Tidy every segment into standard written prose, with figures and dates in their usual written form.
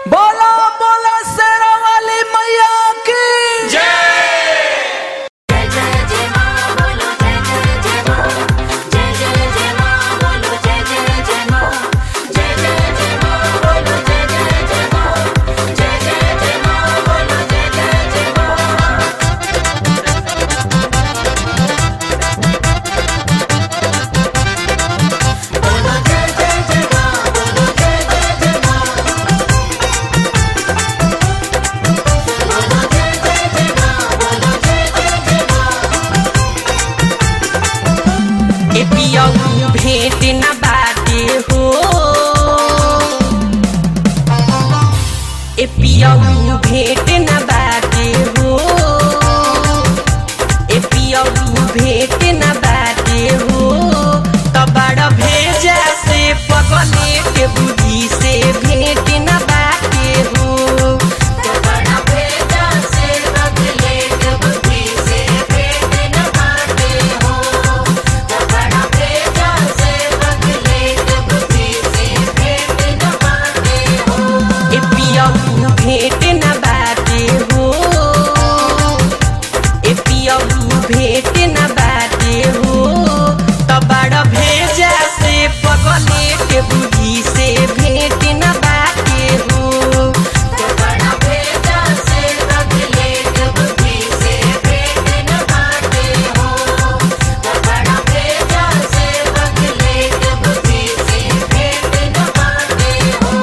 बोला बोला शेरा वाली मैया की भेंट न बाटे हो ए पियऊ भेंट न बाटे हो ए पियऊ भेंट न बाटे हो त बड़ा भेजा से पगले के बुद्धि से भेंट न बाटे हो त बड़ा भेजा से पगले के बुद्धि से भेंट न बाटे हो त बड़ा भेजा से पगले के बुद्धि से भेंट न बाटे हो ए पियऊ भेंट न बाटे हो ए पियऊ भेंट न बाटे हो त बड़ा भेजा से पगले के बुद्धि से भेंट न बाटे हो त बड़ा भेजा से पगले के बुद्धि से भेंट न बाटे हो त बड़ा भेजा से पगले के बुद्धि से भेंट न बाटे हो।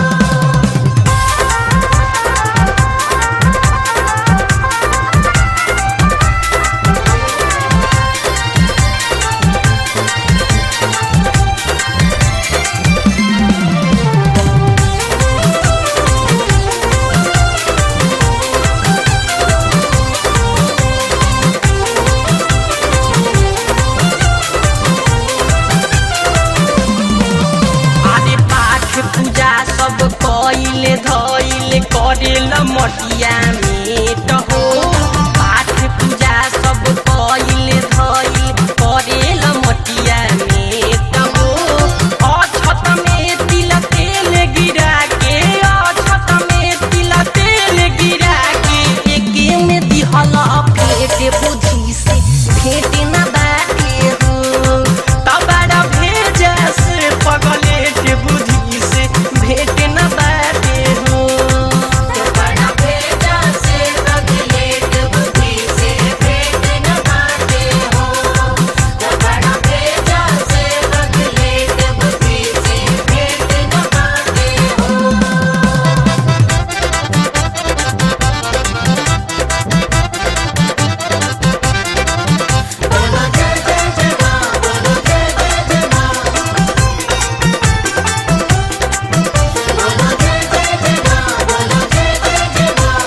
आरे पाठ पूजा सब कइले धइले करेल मटिया मेट हो पाठ पूजा सब कइले धइले करेल मटिया मेट हो अछत में तिल तेल गिरा के अछत में तिल तेल गिरा के एके में दिहल पेट बुद्धि से भेंट न बाटे हो त बड़ा भेजा से पगले के बुद्धि से भेंट न बाटे हो त बड़ा भेजा से पगले के बुद्धि से भेंट न बाटे हो त बड़ा भेजा से पगले के बुद्धि से भेंट न बाटे हो। बोलो जय जय जय माँ बोलो जय जय जय माँ बोलो जय जय जय माँ बोलो जय जय जय माँ।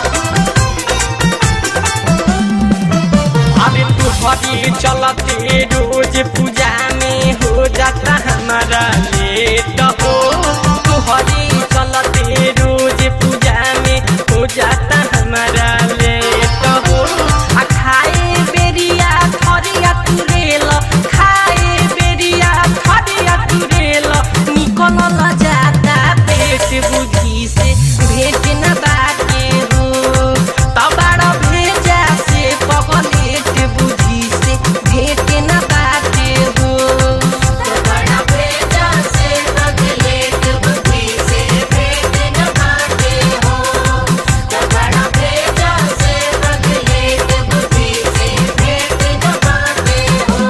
अबे तू हरी चलते रोज पूजा में हो जाता हमारा लेट हो तू हरी चलते रोज पूजा में हो जाता हमारा लेट हो आ खाए बेरिया थरिया तुरेल खाए बेरिया थरिया तुरेल निकलल जाता पेट बुद्धि से भेंट न बाटे हो त बड़ा भेजा से पगले के बुद्धि से भेंट न बाटे हो त बड़ा भेजा से पगले के बुद्धि से भेंट न बाटे हो त बड़ा भेजा से पगले के बुद्धि से भेंट न बाटे हो।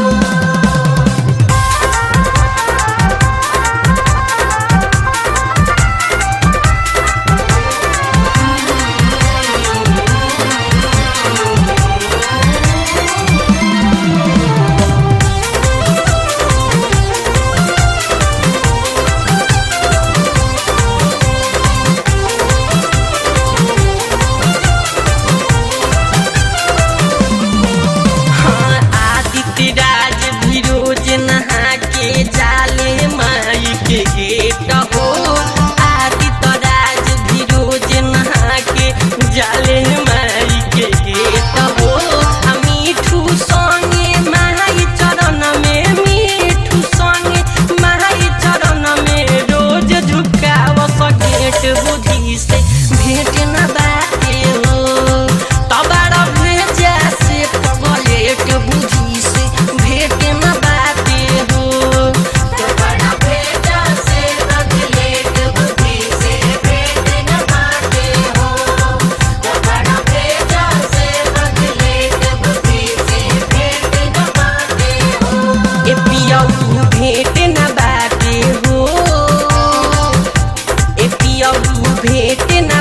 बुद्धि से भेंट न बाटे हो तबारा भेजा से पगलेट बुद्धि से भेंट न बाटे हो तबारा भेजा से पगलेट बुद्धि से भेंट न बाटे हो तबारा भेजा से पगलेट बुद्धि से भेंट न बाटे हो ए पियऊ भेंट न बाटे हो ए पियऊ भेंट न